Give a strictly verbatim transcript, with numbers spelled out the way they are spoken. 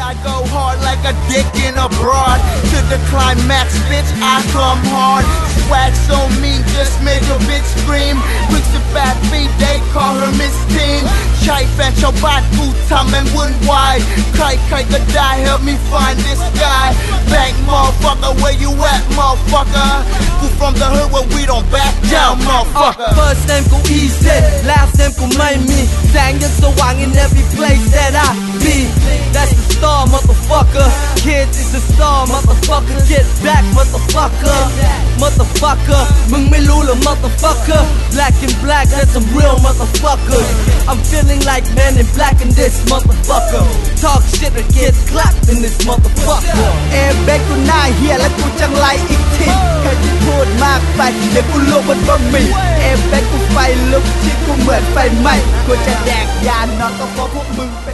I go hard like a dick in a broad. To the climax, bitch, I come hard. Swag so mean, just make a bitch scream. Quick to bad feet, they call her Miss Teen. ใช้แฟนชาวบ้านกูทำแม่งวุ่นวาย ใครใครก็ได้ help me find this guy. Back motherfucker, where you at motherfucker?กูfrom the hood where we don't back down motherfucker. First name กู easy, last name กูไม่มีแสงยังสว่าง in every place that I be. That's the star motherfucker. Kids is the star motherfucker. Get back motherfucker. Motherfucker มึงไม่รู้เหรอ motherfucker. Black and black, that's some real motherfuckers. I'm feeling like man in black in this motherfucker. Talk shit or get clapped in this motherfucker. เอเบกกูหน้าเหี้ยและกูจังไรอีกทีแค่ที่พูดมากไปเดี๋ยวกูลงบนบะหมี่เอเบกกูไฟลุกที่กูเหมือนไฟไหม้กูจะแดกยานอนก็เพราะพวกมึง